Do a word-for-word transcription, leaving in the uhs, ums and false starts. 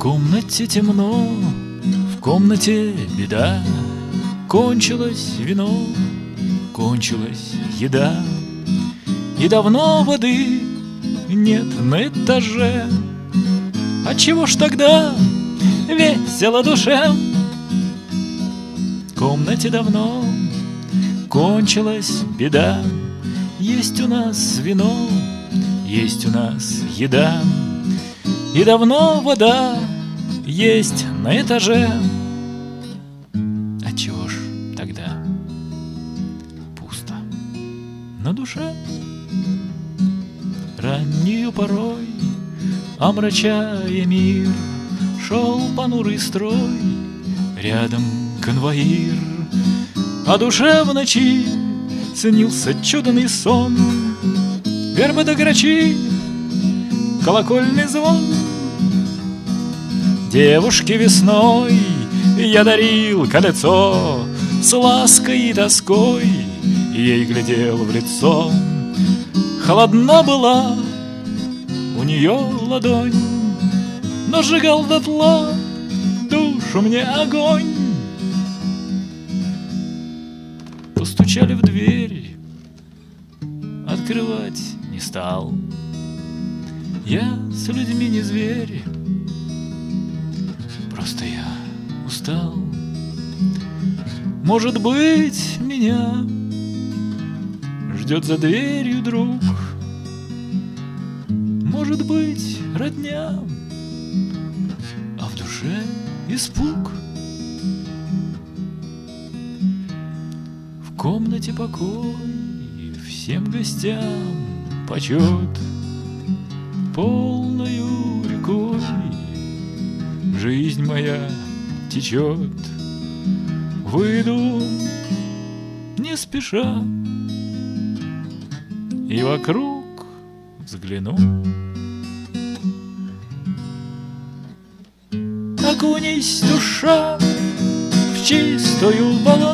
комнате темно, в комнате беда. Кончилось вино, кончилась еда, и давно воды нет на этаже. Отчего ж тогда весело душе? В комнате давно кончилась беда. Есть у нас вино, есть у нас еда, и давно вода есть на этаже. Отчего ж тогда пусто на душе? Раннюю порой, омрачая мир, шел понурый строй, рядом конвоир. А душе в ночи снился чудный сон, вербы да грачи, колокольный звон. Девушке весной я дарил колецо, с лаской и тоской ей глядел в лицо. Холодна была у нее ладонь, но сжигал дотла душу мне огонь. Постучали в дверь, открывать не стал. Я с людьми не зверь, просто я устал. Может быть, меня ждет за дверью друг, может быть, родня, а в душе испуг. В комнате покой, всем гостям почет. Полною рекой жизнь моя течет. Выйду не спеша и вокруг взгляну. Окунись, душа, в чистую волну,